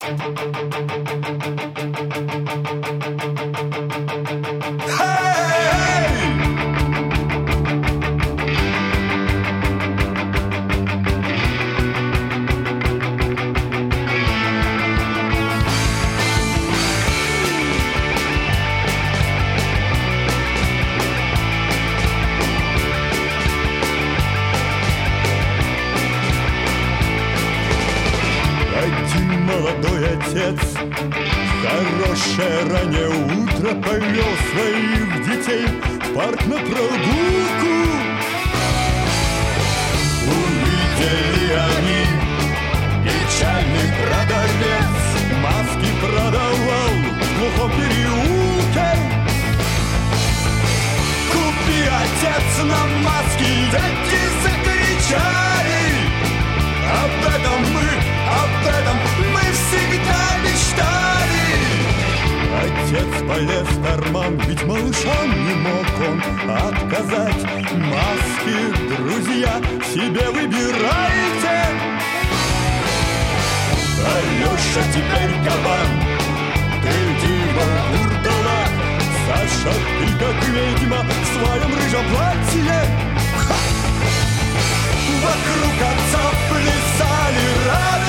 Молодой отец в хорошее раннее утро повел своих детей в парк на прогулку. Увидели они печальный продавец, маски продавал в глухом переулке. Купи, отец, нам маски, дети закричали. Об этом мы всегда мечтали. Отец полез в карман, ведь малышам не мог он отказать. Маски, друзья, себе выбирайте. Алеша теперь кабан, ты Дима Курдалак. Саша, ты как ведьма в своем рыжем платье. Вокруг отца плясали радуги.